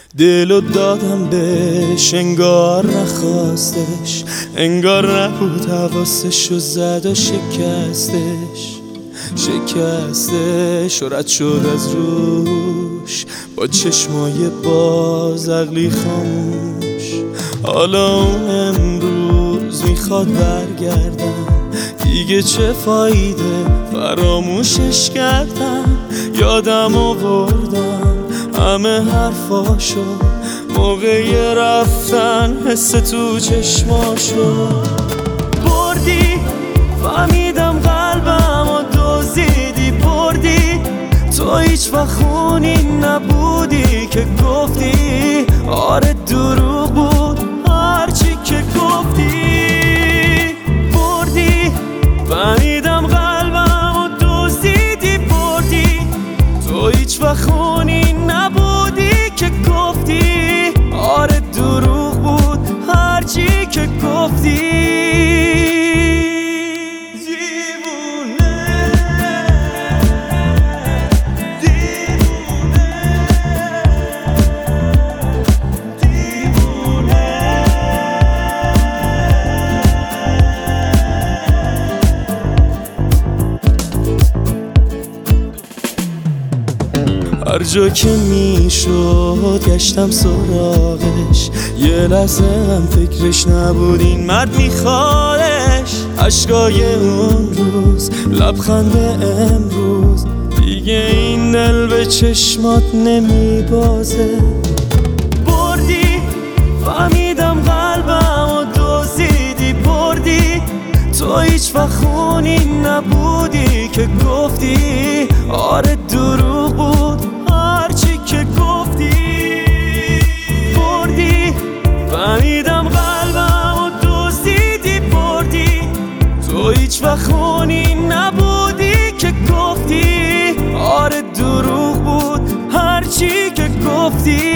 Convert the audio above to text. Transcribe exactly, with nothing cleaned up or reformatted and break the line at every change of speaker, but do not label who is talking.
دلو دادم بهش انگار نخواستش، انگار نبود حواسش و زد و شکستش شکستش و رد شد از روش با چشمای باز عقلی خاموش. حالا اون امروز میخواد برگردم، دیگه چه فایده فراموشش کردم. یادم آوردم همه حرفاشو موقع رفتن، حس تو چشماشو بردی. فهمیدم قلبم و دوزیدی بردی، تو هیچ وقت خونی نبودی که گفتی. آره دروغ بود هرچی که گفتی. بردی فهمیدم قلبم و دوزیدی بردی، تو هیچ وقت خونی نبودی که گفتی. آره دروغ بود هرچی که گفتی. هر جا که میشد گشتم سراغش، یه لحظه هم فکرش نبود این مرد میخوادش. عشقای اون روز، لبخند امروز، دیگه این دل به چشمات نمیبازه. بردی فهمیدم قلبم و دوزیدی بردی، تو هیچ وقت خونی نبودی که گفتی. آره دروغ بود هرچی که گفتی. بردی فهمیدم قلبم و دوزیدی بردی، تو هیچ وقت خونی نبودی که گفتی. آره دروغ بود هرچی که گفتی.